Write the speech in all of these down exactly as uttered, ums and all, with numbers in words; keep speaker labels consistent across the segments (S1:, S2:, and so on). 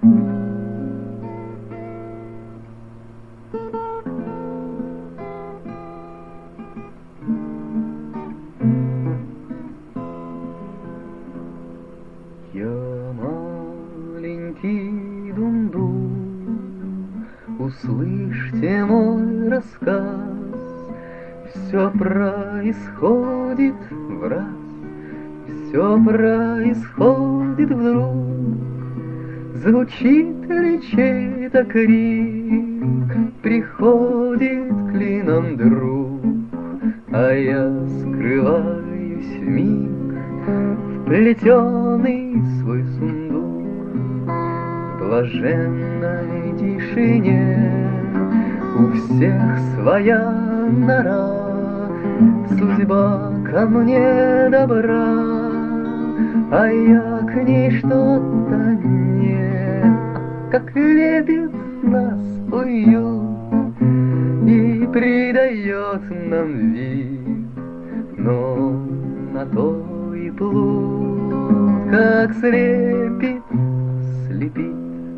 S1: Я маленький дундук, услышьте мой рассказ. Все происходит враз, все происходит вдруг. Звучит речей-то крик, приходит клином друг, а я скрываюсь вмиг в плетеный свой сундук. В блаженной тишине у всех своя нора, судьба ко мне добра, а я к ней что-то не, как лепит нас уют и придает нам вид, но на то и плут, как слепит, слепит.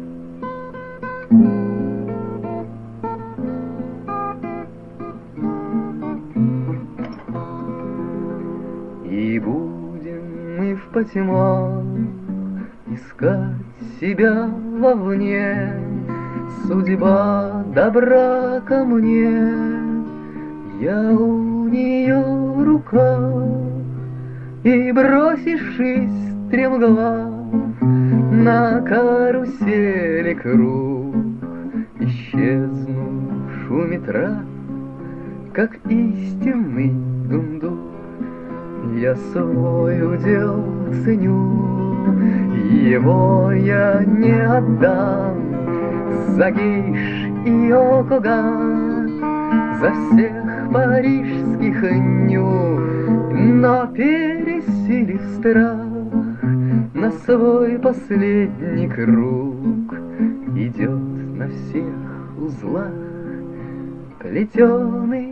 S1: И будем мы в потьмах искать себя вовне, судьба добра ко мне, я у нее рука, и бросившись стремглав на карусели круг, исчезну в шуме трав, как истинный дундук. Я свой удел ценю, его я не отдам за гейш и окуган, за всех парижских ню, но пересилив страх, на свой последний круг идет на всех узлах плетеный